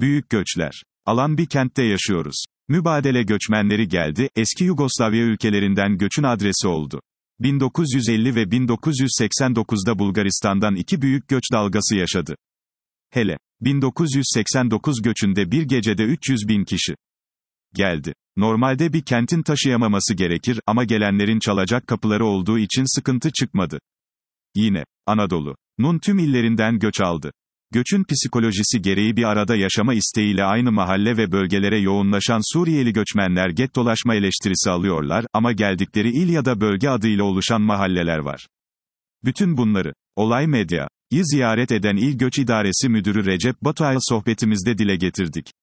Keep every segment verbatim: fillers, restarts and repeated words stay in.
Büyük göçler. Alan bir kentte yaşıyoruz. Mübadele göçmenleri geldi, eski Yugoslavya ülkelerinden göçün adresi oldu. bin dokuz yüz elli ve bin dokuz yüz seksen dokuzda Bulgaristan'dan iki büyük göç dalgası yaşadı. Hele, bin dokuz yüz seksen dokuz göçünde bir gecede üç yüz bin kişi geldi. Normalde bir kentin taşıyamaması gerekir ama gelenlerin çalacak kapıları olduğu için sıkıntı çıkmadı. Yine, Anadolu'nun tüm illerinden göç aldı. Göçün psikolojisi gereği bir arada yaşama isteğiyle aynı mahalle ve bölgelere yoğunlaşan Suriyeli göçmenler gettolaşma eleştirisi alıyorlar ama geldikleri il ya da bölge adıyla oluşan mahalleler var. Bütün bunları, Olay Medya'yı ziyaret eden İl Göç İdaresi Müdürü Recep Batu'yla sohbetimizde dile getirdik.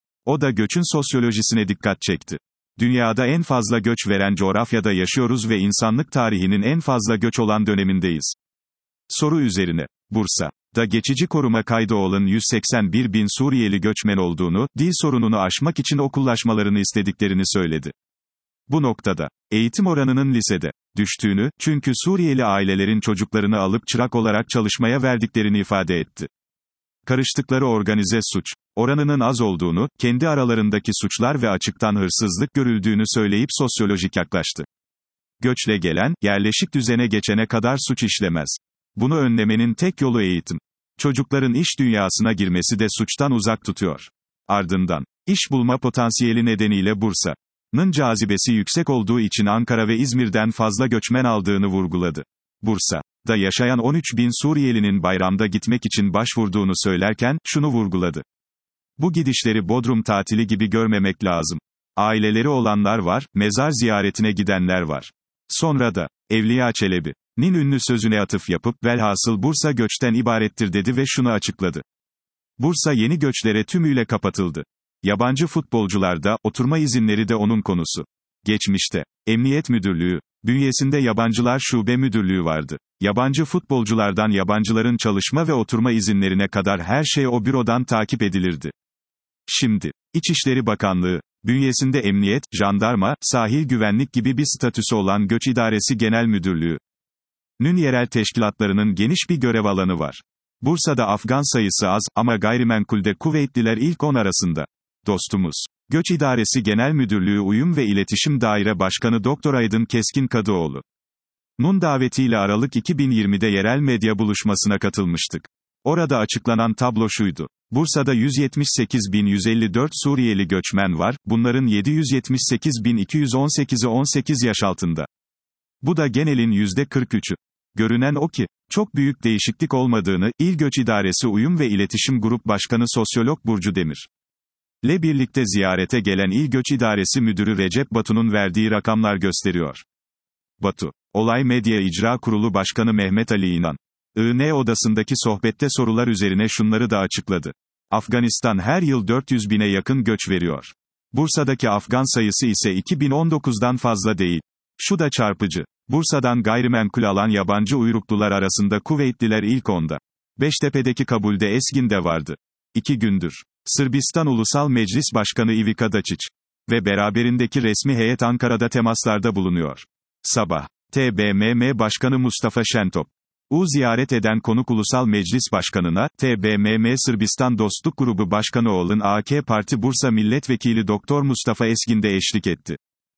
O da göçün sosyolojisine dikkat çekti. Dünyada en fazla göç veren coğrafyada yaşıyoruz ve insanlık tarihinin en fazla göç olan dönemindeyiz. Soru üzerine, Bursa'da geçici koruma kaydı olan yüz seksen bir bin Suriyeli göçmen olduğunu, dil sorununu aşmak için okullaşmalarını istediklerini söyledi. Bu noktada, eğitim oranının lisede düştüğünü, çünkü Suriyeli ailelerin çocuklarını alıp çırak olarak çalışmaya verdiklerini ifade etti. Karıştıkları organize suç oranının az olduğunu, kendi aralarındaki suçlar ve açıktan hırsızlık görüldüğünü söyleyip sosyolojik yaklaştı. Göçle gelen, yerleşik düzene geçene kadar suç işlemez. Bunu önlemenin tek yolu eğitim. Çocukların iş dünyasına girmesi de suçtan uzak tutuyor. Ardından, iş bulma potansiyeli nedeniyle Bursa'nın cazibesi yüksek olduğu için Ankara ve İzmir'den fazla göçmen aldığını vurguladı. Bursa'da yaşayan on üç bin Suriyelinin bayramda gitmek için başvurduğunu söylerken, şunu vurguladı. Bu gidişleri Bodrum tatili gibi görmemek lazım. Aileleri olanlar var, mezar ziyaretine gidenler var. Sonra da, Evliya Çelebi'nin ünlü sözüne atıf yapıp, velhasıl Bursa göçten ibarettir dedi ve şunu açıkladı. Bursa yeni göçlere tümüyle kapatıldı. Yabancı futbolcularda, oturma izinleri de onun konusu. Geçmişte, Emniyet Müdürlüğü bünyesinde Yabancılar Şube Müdürlüğü vardı. Yabancı futbolculardan yabancıların çalışma ve oturma izinlerine kadar her şey o bürodan takip edilirdi. Şimdi, İçişleri Bakanlığı bünyesinde Emniyet, Jandarma, Sahil Güvenlik gibi bir statüsü olan Göç İdaresi Genel Müdürlüğü'nün yerel teşkilatlarının geniş bir görev alanı var. Bursa'da Afgan sayısı az ama gayrimenkulde Kuveytliler ilk on arasında. Dostumuz. Göç İdaresi Genel Müdürlüğü Uyum ve İletişim Daire Başkanı Doktor Aydın Keskin Kadıoğlu. Nun davetiyle Aralık iki bin yirmide yerel medya buluşmasına katılmıştık. Orada açıklanan tablo şuydu. Bursa'da yüz yetmiş sekiz bin yüz elli dört Suriyeli göçmen var, bunların yedi yüz yetmiş sekiz bin iki yüz on sekizi on sekiz yaş altında. Bu da genelin yüzde kırk üçü. Görünen o ki, çok büyük değişiklik olmadığını, İl Göç İdaresi Uyum ve İletişim Grup Başkanı Sosyolog Burcu Demir ile birlikte ziyarete gelen İl Göç İdaresi Müdürü Recep Batu'nun verdiği rakamlar gösteriyor. Batu, Olay Medya İcra Kurulu Başkanı Mehmet Ali İnan, I N odasındaki sohbette sorular üzerine şunları da açıkladı. Afganistan her yıl dört yüz bine yakın göç veriyor. Bursa'daki Afgan sayısı ise iki bin on dokuzdan fazla değil. Şu da çarpıcı. Bursa'dan gayrimenkul alan yabancı uyruklular arasında Kuveytliler ilk onda. Beştepe'deki kabulde Esgin de vardı. İki gündür. Sırbistan Ulusal Meclis Başkanı Ivica Dačić ve beraberindeki resmi heyet Ankara'da temaslarda bulunuyor. Sabah. T B M M Başkanı Mustafa Şentop U ziyaret eden konuk Ulusal Meclis Başkanı'na, T B M M Sırbistan Dostluk Grubu Başkanı olan A K Parti Bursa Milletvekili Doktor Mustafa Esgin de eşlik etti.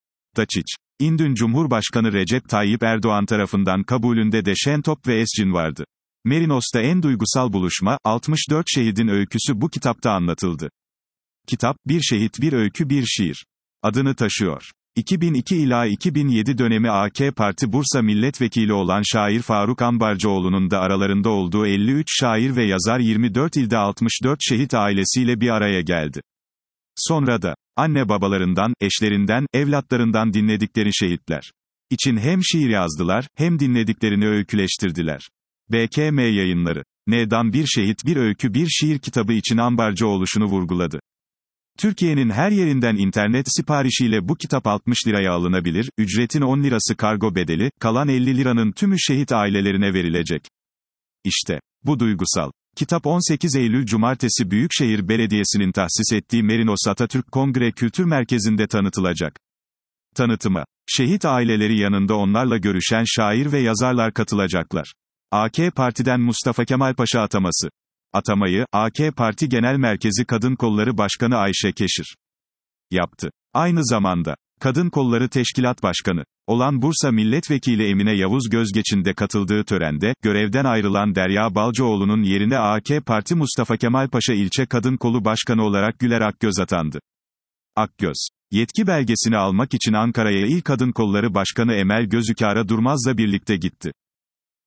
Dačić, dün Cumhurbaşkanı Recep Tayyip Erdoğan tarafından kabulünde de Şentop ve Esgin vardı. Merinos'ta en duygusal buluşma, altmış dört şehidin öyküsü bu kitapta anlatıldı. Kitap, Bir Şehit Bir Öykü Bir Şiir adını taşıyor. iki bin iki ila iki bin yedi dönemi A K Parti Bursa Milletvekili olan şair Faruk Ambarcıoğlu'nun da aralarında olduğu elli üç şair ve yazar yirmi dört ilde altmış dört şehit ailesiyle bir araya geldi. Sonra da, anne babalarından, eşlerinden, evlatlarından dinledikleri şehitler için hem şiir yazdılar, hem dinlediklerini öyküleştirdiler. B K M Yayınları, N'dan Bir Şehit Bir Öykü Bir Şiir kitabı için Ambarcıoğlu şunu vurguladı. Türkiye'nin her yerinden internet siparişiyle bu kitap altmış liraya alınabilir, ücretin on lirası kargo bedeli, kalan elli liranın tümü şehit ailelerine verilecek. İşte, bu duygusal kitap on sekiz Eylül Cumartesi Büyükşehir Belediyesi'nin tahsis ettiği Merinos Atatürk Kongre Kültür Merkezi'nde tanıtılacak. Tanıtıma, şehit aileleri yanında onlarla görüşen şair ve yazarlar katılacaklar. A K Parti'den Mustafa Kemal Paşa ataması. Atamayı, A K Parti Genel Merkezi Kadın Kolları Başkanı Ayşe Keşir yaptı. Aynı zamanda, Kadın Kolları Teşkilat Başkanı olan Bursa Milletvekili Emine Yavuz Gözgeç'in de katıldığı törende, görevden ayrılan Derya Balcıoğlu'nun yerine A K Parti Mustafa Kemal Paşa İlçe Kadın Kolu Başkanı olarak Güler Akgöz atandı. Akgöz, yetki belgesini almak için Ankara'ya İl Kadın Kolları Başkanı Emel Gözükara Durmaz'la birlikte gitti.